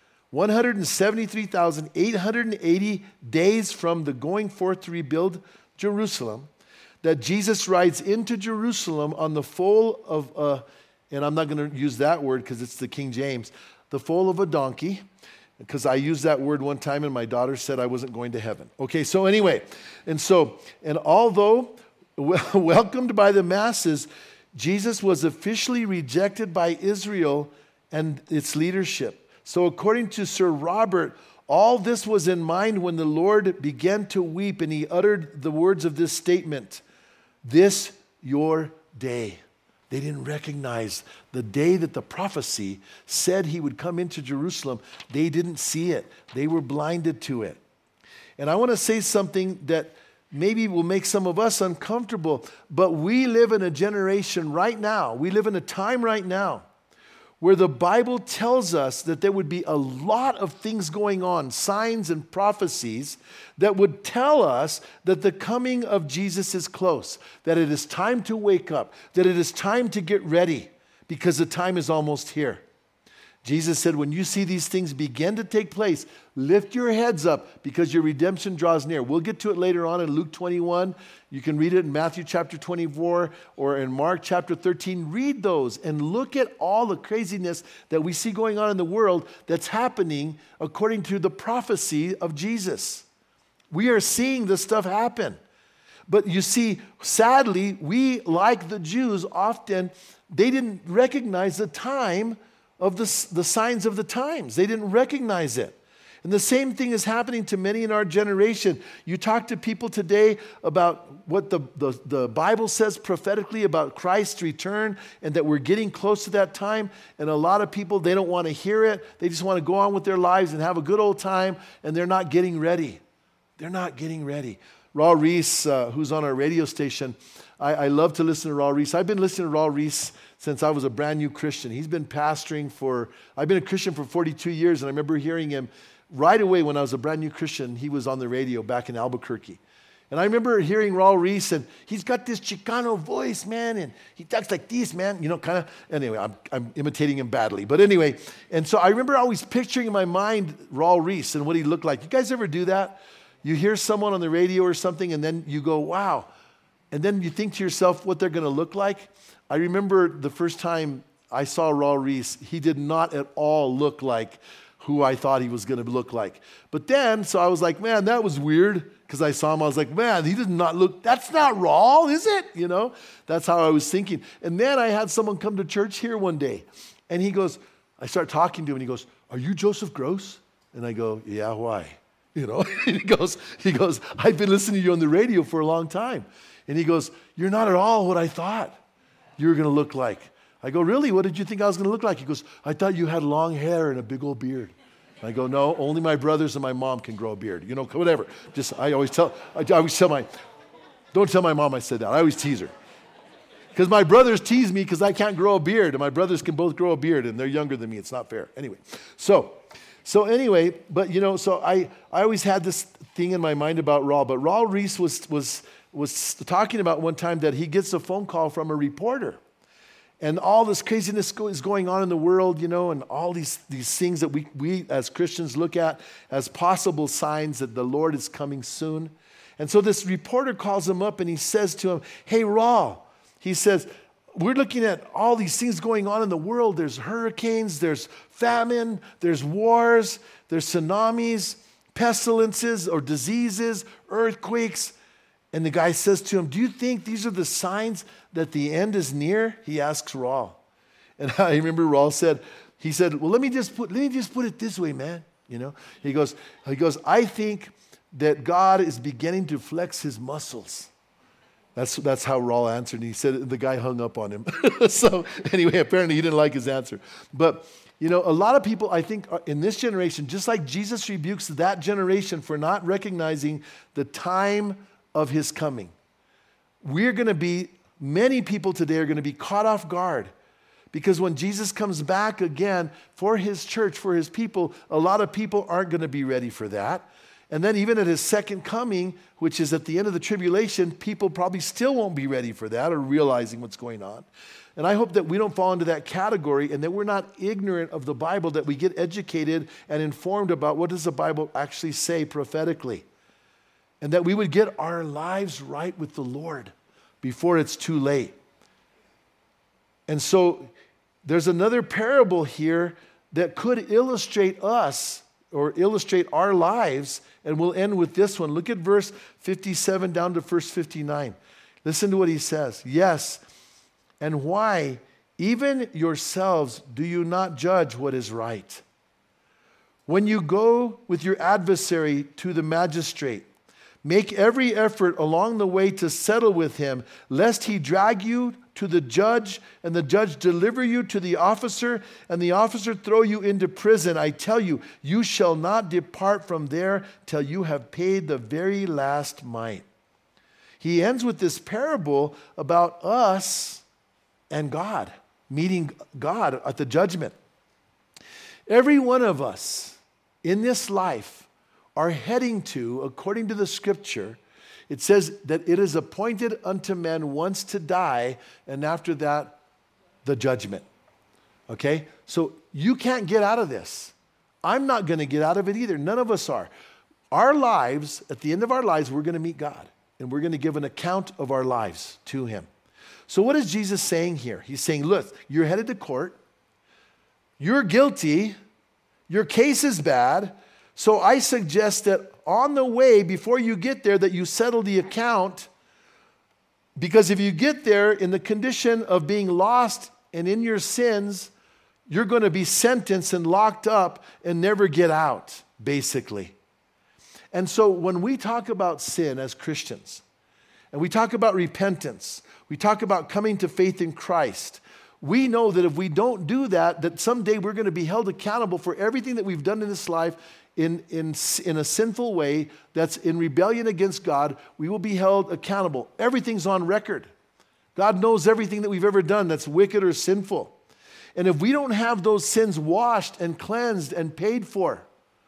173,880 days from the going forth to rebuild Jerusalem, that Jesus rides into Jerusalem on the foal of and I'm not going to use that word because it's the King James, the foal of a donkey, because I used that word one time and my daughter said I wasn't going to heaven. Okay, so anyway, and although welcomed by the masses, Jesus was officially rejected by Israel and its leadership. So according to Sir Robert, all this was in mind when the Lord began to weep and he uttered the words of this statement, this your day. They didn't recognize the day that the prophecy said he would come into Jerusalem. They didn't see it. They were blinded to it. And I want to say something that maybe will make some of us uncomfortable, but we live in a generation right now, we live in a time right now where the Bible tells us that there would be a lot of things going on, signs and prophecies that would tell us that the coming of Jesus is close, that it is time to wake up, that it is time to get ready because the time is almost here. Jesus said, when you see these things begin to take place, lift your heads up because your redemption draws near. We'll get to it later on in Luke 21. You can read it in Matthew chapter 24 or in Mark chapter 13. Read those and look at all the craziness that we see going on in the world that's happening according to the prophecy of Jesus. We are seeing this stuff happen. But you see, sadly, we, like the Jews, often, they didn't recognize the time of the signs of the times. They didn't recognize it. And the same thing is happening to many in our generation. You talk to people today about what the Bible says prophetically about Christ's return and that we're getting close to that time. And a lot of people, they don't want to hear it. They just want to go on with their lives and have a good old time, and they're not getting ready. They're not getting ready. Raul Reese, who's on our radio station, I love to listen to Raul Reese. I've been listening to Raul Reese since I was a brand new Christian. He's been pastoring I've been a Christian for 42 years, and I remember hearing him right away when I was a brand new Christian. He was on the radio back in Albuquerque. And I remember hearing Raul Reese, and he's got this Chicano voice, man, and he talks like this, man, kind of. Anyway, I'm imitating him badly. But anyway, and so I remember always picturing in my mind Raul Reese and what he looked like. You guys ever do that? You hear someone on the radio or something, and then you go, wow. And then you think to yourself what they're going to look like. I remember the first time I saw Raul Reese, he did not at all look like who I thought he was going to look like. But then, so I was like, man, that was weird. Because I saw him, I was like, man, he did not look, that's not Raul, is it? That's how I was thinking. And then I had someone come to church here one day. And he goes, I start talking to him, and he goes, are you Joseph Gross? And I go, yeah, why? And he goes, I've been listening to you on the radio for a long time. And he goes, you're not at all what I thought you were going to look like. I go, really? What did you think I was going to look like? He goes, I thought you had long hair and a big old beard. I go, no, only my brothers and my mom can grow a beard. Whatever. I always tell don't tell my mom I said that. I always tease her. Because my brothers tease me because I can't grow a beard, and my brothers can both grow a beard, and they're younger than me. It's not fair. Anyway, so anyway, but so I always had this thing in my mind about Raul, but Raul Reese was talking about one time that he gets a phone call from a reporter. And all this craziness is going on in the world, and all these things that we as Christians look at as possible signs that the Lord is coming soon. And so this reporter calls him up and he says to him, hey, Raul, he says, we're looking at all these things going on in the world. There's hurricanes, there's famine, there's wars, there's tsunamis, pestilences or diseases, earthquakes. And the guy says to him, do you think these are the signs that the end is near? He asks Raul. And I remember Raul said, well, let me just put it this way, man. He goes, I think that God is beginning to flex his muscles. That's how Raul answered. And he said the guy hung up on him. So anyway, apparently he didn't like his answer. But a lot of people, I think, in this generation, just like Jesus rebukes that generation for not recognizing the time of his coming. Many people today are going to be caught off guard because when Jesus comes back again for his church, for his people, a lot of people aren't going to be ready for that. And then even at his second coming, which is at the end of the tribulation, people probably still won't be ready for that or realizing what's going on. And I hope that we don't fall into that category and that we're not ignorant of the Bible, that we get educated and informed about what does the Bible actually say prophetically. And that we would get our lives right with the Lord before it's too late. And so there's another parable here that could illustrate us or illustrate our lives, and we'll end with this one. Look at verse 57 down to verse 59. Listen to what he says. Yes, and why, even yourselves, do you not judge what is right? When you go with your adversary to the magistrate, make every effort along the way to settle with him, lest he drag you to the judge, and the judge deliver you to the officer, and the officer throw you into prison. I tell you, you shall not depart from there till you have paid the very last mite. He ends with this parable about us and God, meeting God at the judgment. Every one of us in this life are heading to, according to the scripture, it says that it is appointed unto men once to die, and after that, the judgment. Okay? So you can't get out of this. I'm not going to get out of it either. None of us are. Our lives, at the end of our lives, we're going to meet God. And we're going to give an account of our lives to him. So what is Jesus saying here? He's saying, look, you're headed to court. You're guilty. Your case is bad. So I suggest that on the way, before you get there, that you settle the account. Because if you get there in the condition of being lost and in your sins, you're going to be sentenced and locked up and never get out, basically. And so when we talk about sin as Christians, and we talk about repentance, we talk about coming to faith in Christ, we know that if we don't do that, that someday we're going to be held accountable for everything that we've done in this life in a sinful way that's in rebellion against God. We will be held accountable. Everything's on record. God knows everything that we've ever done that's wicked or sinful. And if we don't have those sins washed and cleansed and paid for,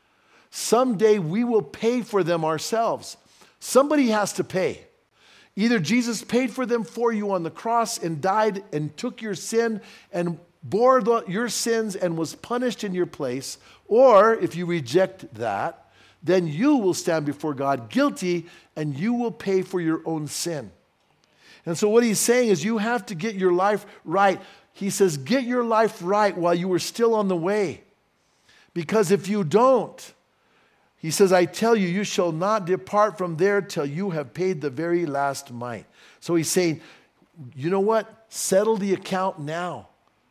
someday we will pay for them ourselves. Somebody has to pay. Either Jesus paid for them for you on the cross and died and took your sin and bore your sins and was punished in your place, or if you reject that, then you will stand before God guilty and you will pay for your own sin. And so what he's saying is you have to get your life right. He says, get your life right while you are still on the way. Because if you don't, he says, I tell you, you shall not depart from there till you have paid the very last mite. So he's saying, you know what? Settle the account now.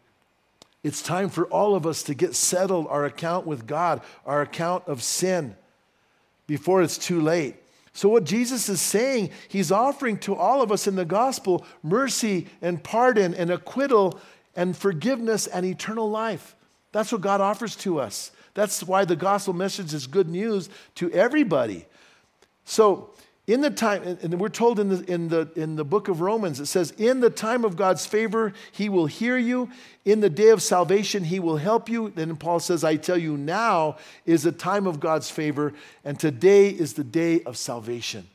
It's time for all of us to get settled, our account with God, our account of sin, before it's too late. So what Jesus is saying, he's offering to all of us in the gospel mercy and pardon and acquittal and forgiveness and eternal life. That's what God offers to us. That's why the gospel message is good news to everybody. So in the time, and we're told in the book of Romans, it says, in the time of God's favor, he will hear you. In the day of salvation, he will help you. Then Paul says, I tell you, now is the time of God's favor, and today is the day of salvation.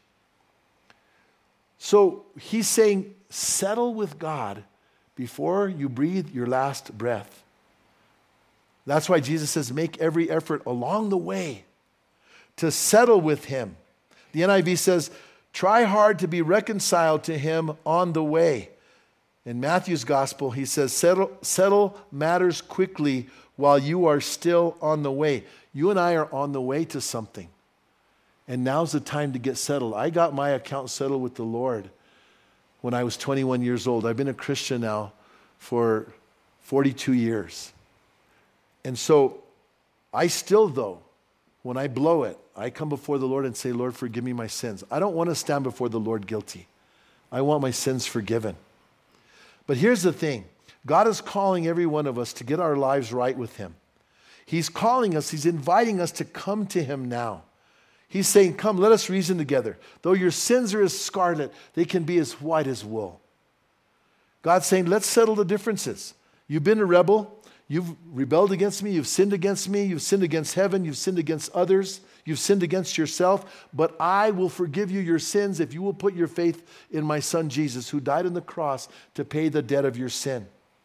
So he's saying, settle with God before you breathe your last breath. That's why Jesus says, make every effort along the way to settle with him. The NIV says, try hard to be reconciled to him on the way. In Matthew's gospel, he says, settle matters quickly while you are still on the way. You and I are on the way to something. And now's the time to get settled. I got my account settled with the Lord when I was 21 years old. I've been a Christian now for 42 years. And so I still, though, when I blow it, I come before the Lord and say, Lord, forgive me my sins. I don't want to stand before the Lord guilty. I want my sins forgiven. But here's the thing. God is calling every one of us to get our lives right with him. He's calling us, he's inviting us to come to him now. He's saying, come, let us reason together. Though your sins are as scarlet, they can be as white as wool. God's saying, let's settle the differences. You've been a rebel. You've rebelled against me. You've sinned against me. You've sinned against heaven. You've sinned against others. You've sinned against yourself. But I will forgive you your sins if you will put your faith in my son Jesus, who died on the cross to pay the debt of your sin.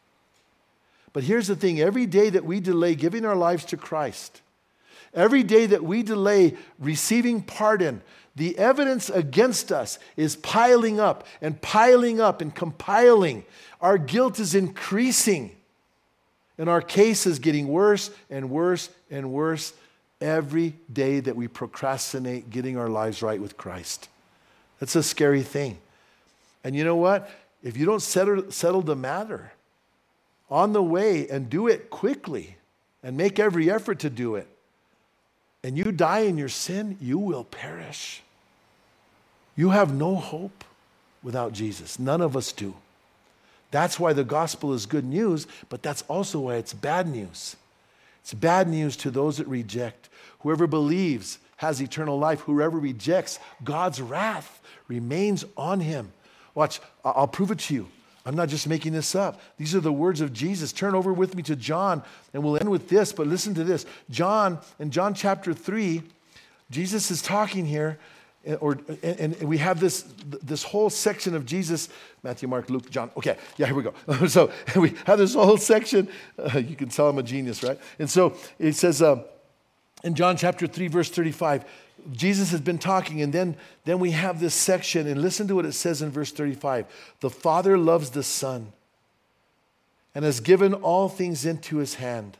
But here's the thing. Every day that we delay giving our lives to Christ, every day that we delay receiving pardon, the evidence against us is piling up and compiling. Our guilt is increasing. And our case is getting worse and worse and worse every day that we procrastinate getting our lives right with Christ. That's a scary thing. And you know what? If you don't settle the matter on the way and do it quickly and make every effort to do it, and you die in your sin, you will perish. You have no hope without Jesus. None of us do. That's why the gospel is good news, but that's also why it's bad news. It's bad news to those that reject. Whoever believes has eternal life. Whoever rejects, God's wrath remains on him. Watch, I'll prove it to you. I'm not just making this up. These are the words of Jesus. Turn over with me to John, and we'll end with this, but listen to this. In John chapter 3, Jesus is talking here, And we have this whole section of Jesus, Matthew, Mark, Luke, John. Okay, yeah, here we go. So we have this whole section. You can tell I'm a genius, right? And so it says in John chapter 3, verse 35, Jesus has been talking, and then we have this section, and listen to what it says in verse 35. The Father loves the Son and has given all things into his hand.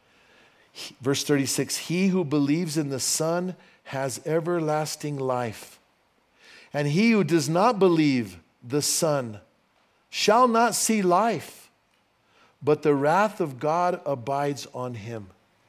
Verse 36, he who believes in the Son has everlasting life. And he who does not believe the Son shall not see life, but the wrath of God abides on him.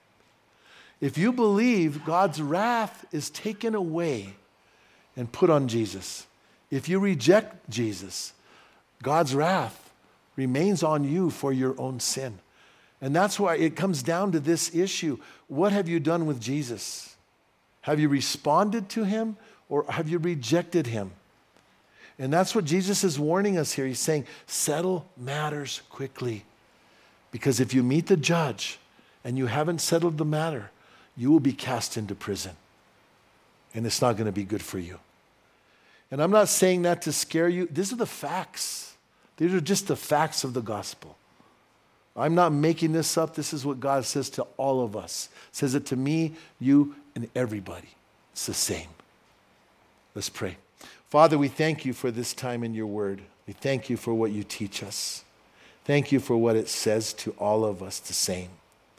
If you believe, God's wrath is taken away and put on Jesus. If you reject Jesus, God's wrath remains on you for your own sin. And that's why it comes down to this issue. What have you done with Jesus? Have you responded to him or have you rejected him? And that's what Jesus is warning us here. He's saying, settle matters quickly. Because if you meet the judge and you haven't settled the matter, you will be cast into prison. And it's not going to be good for you. And I'm not saying that to scare you. These are the facts. These are just the facts of the gospel. I'm not making this up. This is what God says to all of us. Says it to me, you, and everybody. It's the same. Let's pray. Father, we thank you for this time in your word. We thank you for what you teach us. Thank you for what it says to all of us the same.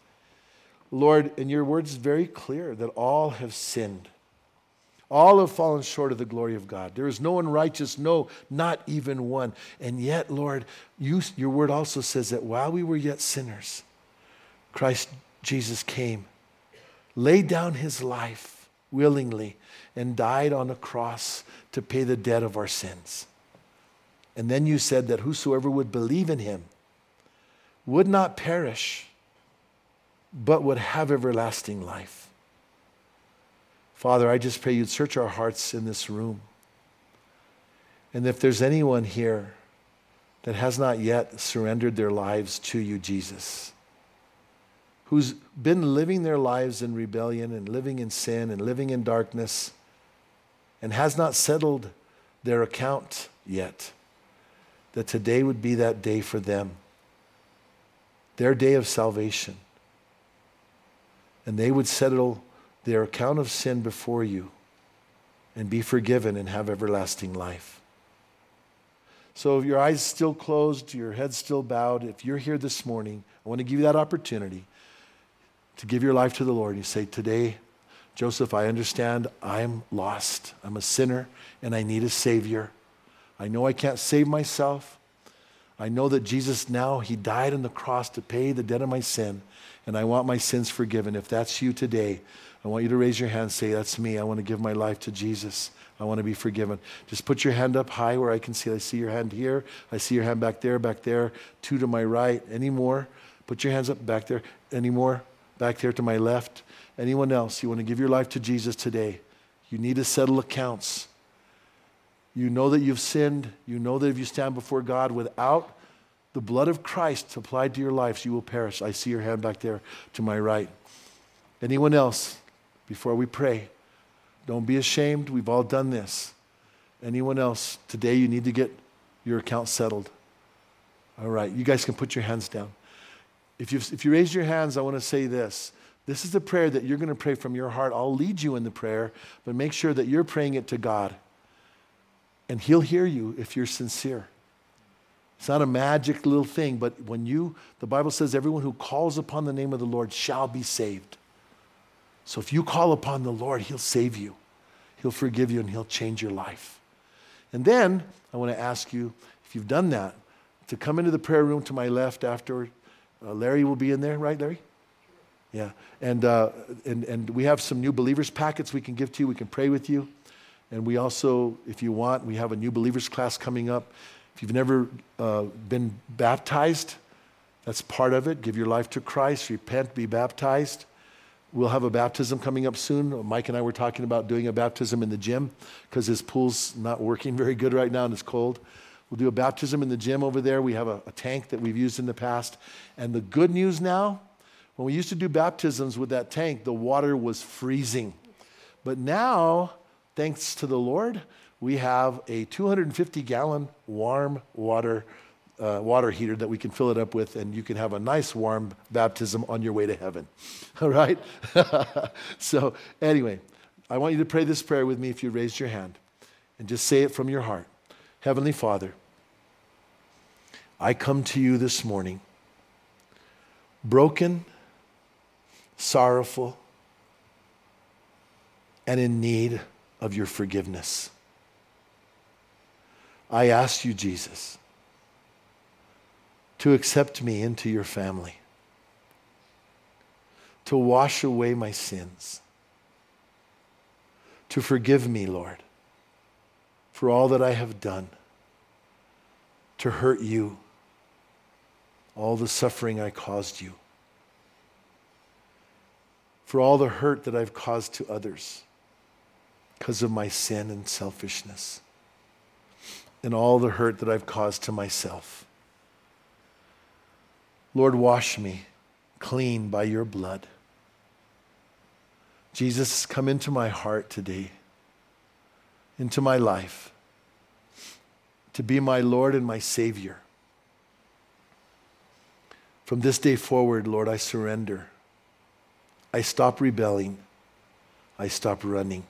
Lord, in your word is very clear that all have sinned. All have fallen short of the glory of God. There is no one righteous, no, not even one. And yet, Lord, your word also says that while we were yet sinners, Christ Jesus came, laid down his life willingly, and died on a cross to pay the debt of our sins. And then you said that whosoever would believe in him would not perish, but would have everlasting life. Father, I just pray you'd search our hearts in this room. And if there's anyone here that has not yet surrendered their lives to you, Jesus, who's been living their lives in rebellion and living in sin and living in darkness and has not settled their account yet, that today would be that day for them, their day of salvation. And they would settle their account of sin before you and be forgiven and have everlasting life. So if your eyes still closed, your head still bowed, if you're here this morning, I want to give you that opportunity to give your life to the Lord. You say, today, Joseph, I understand I'm lost. I'm a sinner and I need a Savior. I know I can't save myself. I know that Jesus now, he died on the cross to pay the debt of my sin, and I want my sins forgiven. If that's you today, I want you to raise your hand and say, that's me. I want to give my life to Jesus. I want to be forgiven. Just put your hand up high where I can see. I see your hand here. I see your hand back there, two to my right. Any more? Put your hands up back there. Any more? Back there to my left. Anyone else? You want to give your life to Jesus today? You need to settle accounts. You know that you've sinned. You know that if you stand before God without the blood of Christ applied to your life, you will perish. I see your hand back there to my right. Anyone else? Before we pray, don't be ashamed. We've all done this. Anyone else? Today you need to get your account settled. All right, you guys can put your hands down. If you raise your hands, I want to say this. This is the prayer that you're going to pray from your heart. I'll lead you in the prayer, but make sure that you're praying it to God. And he'll hear you if you're sincere. It's not a magic little thing, but the Bible says everyone who calls upon the name of the Lord shall be saved. So if you call upon the Lord, he'll save you. He'll forgive you and he'll change your life. And then I want to ask you, if you've done that, to come into the prayer room to my left after. Larry will be in there, right, Larry? Yeah. And we have some new believers packets we can give to you. We can pray with you. And we also, if you want, we have a new believers class coming up. If you've never been baptized, that's part of it. Give your life to Christ, repent, be baptized. We'll have a baptism coming up soon. Mike and I were talking about doing a baptism in the gym because his pool's not working very good right now and it's cold. We'll do a baptism in the gym over there. We have a tank that we've used in the past. And the good news now, when we used to do baptisms with that tank, the water was freezing. But now, thanks to the Lord, we have a 250-gallon warm water heater that we can fill it up with, and you can have a nice warm baptism on your way to heaven. All right? So anyway, I want you to pray this prayer with me if you raised your hand, and just say it from your heart. Heavenly Father, I come to you this morning, broken, sorrowful, and in need of your forgiveness. I ask you, Jesus, to accept me into your family, to wash away my sins, to forgive me, Lord, for all that I have done to hurt you, all the suffering I caused you, for all the hurt that I've caused to others because of my sin and selfishness, and all the hurt that I've caused to myself. Lord, wash me clean by your blood. Jesus, come into my heart today, into my life, to be my Lord and my Savior. From this day forward, Lord, I surrender. I stop rebelling. I stop running.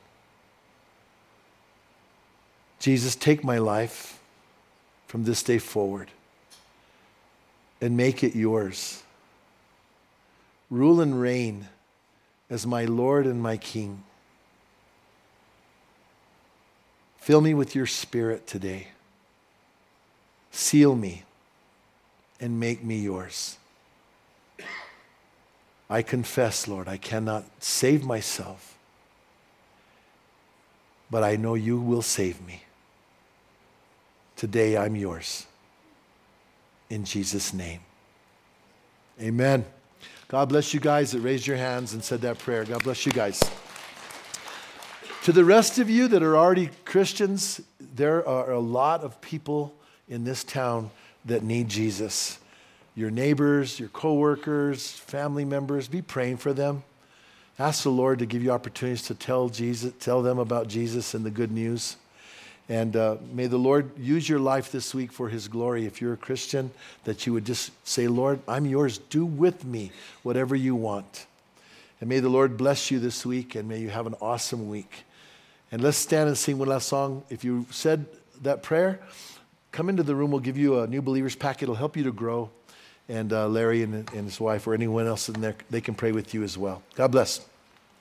Jesus, take my life from this day forward and make it yours. Rule and reign as my Lord and my King. Fill me with your Spirit today. Seal me and make me yours. I confess, Lord, I cannot save myself, but I know you will save me. Today I'm yours. In Jesus' name. Amen. God bless you guys that raised your hands and said that prayer. God bless you guys. To the rest of you that are already Christians, there are a lot of people in this town that need Jesus. Your neighbors, your coworkers, family members, be praying for them. Ask the Lord to give you opportunities to tell them about Jesus and the good news. And may the Lord use your life this week for his glory. If you're a Christian, that you would just say, Lord, I'm yours. Do with me whatever you want. And may the Lord bless you this week, and may you have an awesome week. And let's stand and sing one last song. If you said that prayer, come into the room. We'll give you a New Believers packet. It'll help you to grow. And Larry and his wife or anyone else in there, they can pray with you as well. God bless.